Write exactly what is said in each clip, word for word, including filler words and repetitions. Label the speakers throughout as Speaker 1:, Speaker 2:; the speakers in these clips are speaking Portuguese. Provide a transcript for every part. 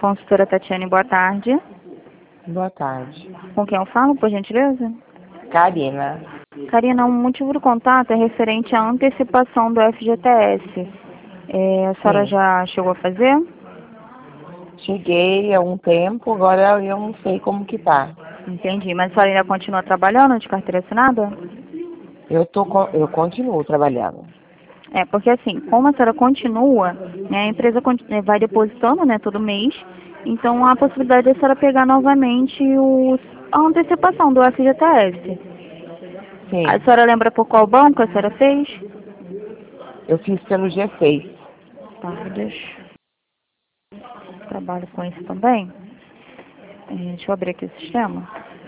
Speaker 1: Consultora Tatiane, boa tarde.
Speaker 2: Boa tarde.
Speaker 1: Com quem eu falo, por gentileza?
Speaker 2: Karina.
Speaker 1: Karina, o motivo do contato é referente à antecipação do F G T S. É, a senhora
Speaker 2: Sim.
Speaker 1: já chegou a fazer?
Speaker 2: Cheguei há um tempo, agora eu não sei como que tá.
Speaker 1: Entendi. Mas a senhora ainda continua trabalhando de carteira assinada?
Speaker 2: Eu, tô, co- eu continuo trabalhando.
Speaker 1: É, porque assim, como a senhora continua, né, a empresa conti- eh, vai depositando, né, todo mês, então há a possibilidade da senhora pegar novamente o, a antecipação do F G T S. A
Speaker 2: Sim,
Speaker 1: senhora lembra por qual banco a senhora fez?
Speaker 2: eu fiz pelo G seis.
Speaker 1: Tá, deixa. Trabalho com isso também. É, deixa eu abrir aqui o sistema.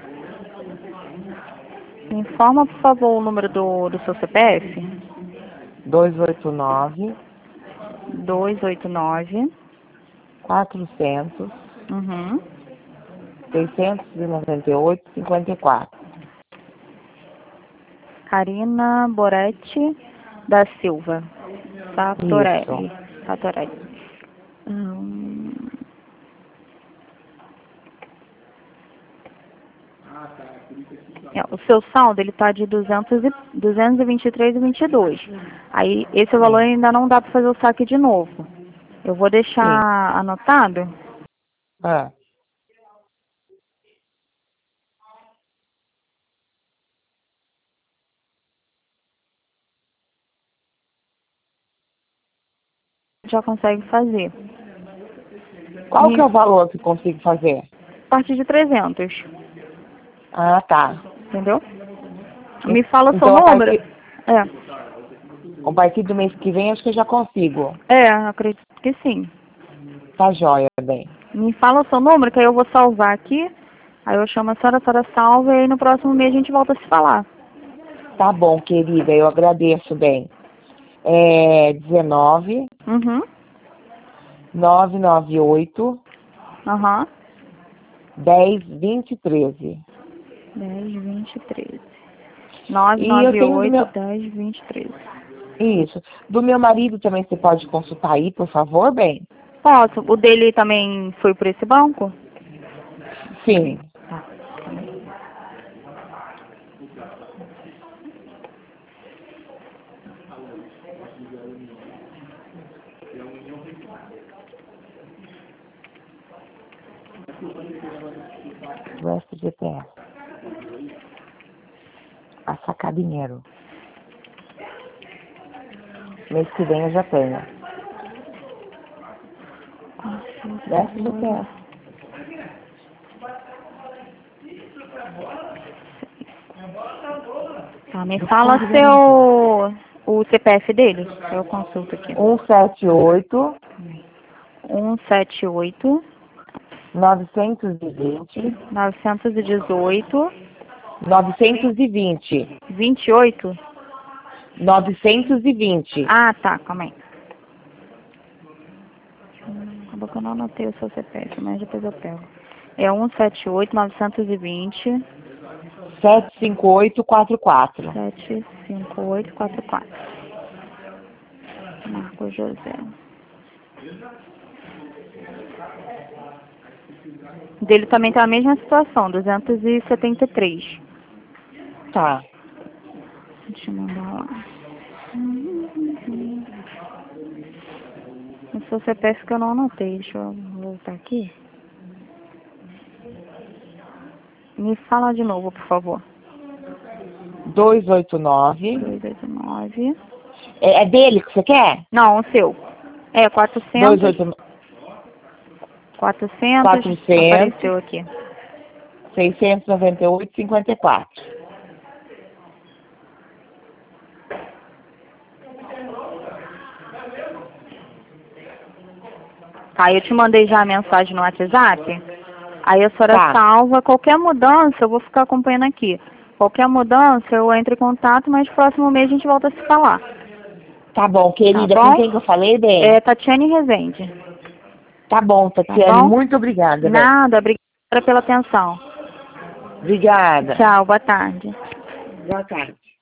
Speaker 1: Me informa, por favor, o número do, do seu C P F.
Speaker 2: dois oito nove,
Speaker 1: dois oito nove.
Speaker 2: quatrocentos,
Speaker 1: Uhum.
Speaker 2: seiscentos e noventa e oito, cinquenta e quatro.
Speaker 1: Karina Boretti da Silva. Satorelli.
Speaker 2: Isso.
Speaker 1: Satorelli. Hum. É, o seu saldo ele está de duzentos e, duzentos e vinte e três e vinte e dois. Aí esse valor
Speaker 2: Sim.
Speaker 1: ainda não dá para fazer o saque de novo. Eu vou
Speaker 2: Sim.
Speaker 1: deixar anotado.
Speaker 2: Ah,
Speaker 1: Já consegue fazer.
Speaker 2: qual
Speaker 1: E
Speaker 2: que é o valor que consigo fazer?
Speaker 1: a partir de trezentos,
Speaker 2: Ah, tá.
Speaker 1: entendeu? Me fala o seu
Speaker 2: Então, a
Speaker 1: número.
Speaker 2: partir,
Speaker 1: É,
Speaker 2: a partir do mês que vem, acho que eu já consigo.
Speaker 1: é, acredito que sim.
Speaker 2: Tá joia, bem.
Speaker 1: Me fala o seu número, que aí eu vou salvar aqui. Aí eu chamo a senhora, a senhora salva e aí no próximo mês a gente volta a se falar.
Speaker 2: Tá bom, querida, eu agradeço, bem. É dezenove,
Speaker 1: Uhum.
Speaker 2: nove nove oito,
Speaker 1: Aham.
Speaker 2: dez, vinte, treze.
Speaker 1: dez, vinte, treze. nove
Speaker 2: E eu
Speaker 1: nove
Speaker 2: tenho do
Speaker 1: oito,
Speaker 2: meu...
Speaker 1: dez, vinte, treze.
Speaker 2: Isso. Do meu marido também você pode consultar aí, por favor, bem?
Speaker 1: Posso. O dele também foi por esse banco?
Speaker 2: Sim.
Speaker 1: Tá.
Speaker 2: Resto G P S. A sacar dinheiro. Mês que vem eu já tenho. Resto G P S.
Speaker 1: Tá, me fala seu o C P F dele. Eu consulto aqui.
Speaker 2: um sete oito,
Speaker 1: um sete oito,
Speaker 2: novecentos e vinte,
Speaker 1: novecentos e dezoito,
Speaker 2: novecentos e vinte.
Speaker 1: vinte e oito.
Speaker 2: novecentos e vinte.
Speaker 1: Ah, tá, calma aí. Hum, Acabou que eu não anotei o seu C P F, mas depois eu pego. É um sete oito, novecentos e vinte,
Speaker 2: sete cinco oito quatro quatro.
Speaker 1: sete cinco oito quatro quatro. Marco José. Dele também tá a mesma situação, duzentos e setenta e três.
Speaker 2: Tá.
Speaker 1: Deixa eu mandar lá. O seu C P F que eu não anotei, deixa eu voltar aqui. Me fala de novo, por favor.
Speaker 2: dois oito nove.
Speaker 1: dois oito nove.
Speaker 2: É, é dele que você quer?
Speaker 1: Não, o seu. É, quatrocentos.
Speaker 2: dois oito nove.
Speaker 1: quatrocentos.
Speaker 2: quatrocentos.
Speaker 1: Apareceu aqui.
Speaker 2: seiscentos e noventa e oito, cinquenta e quatro.
Speaker 1: Tá, eu te mandei já a mensagem no WhatsApp. Aí a senhora
Speaker 2: Tá.
Speaker 1: salva. Qualquer mudança, eu vou ficar acompanhando aqui. Qualquer mudança, eu entro em contato, mas próximo mês a gente volta a se falar.
Speaker 2: Tá bom, querida.
Speaker 1: Tá
Speaker 2: Com
Speaker 1: bom?
Speaker 2: quem que eu falei, bem?
Speaker 1: É Tatiane Rezende.
Speaker 2: Tá bom,
Speaker 1: Tá
Speaker 2: Tatiane.
Speaker 1: bom?
Speaker 2: Muito obrigada, bem.
Speaker 1: Nada, obrigada pela atenção.
Speaker 2: Obrigada.
Speaker 1: Tchau, boa tarde.
Speaker 2: Boa tarde.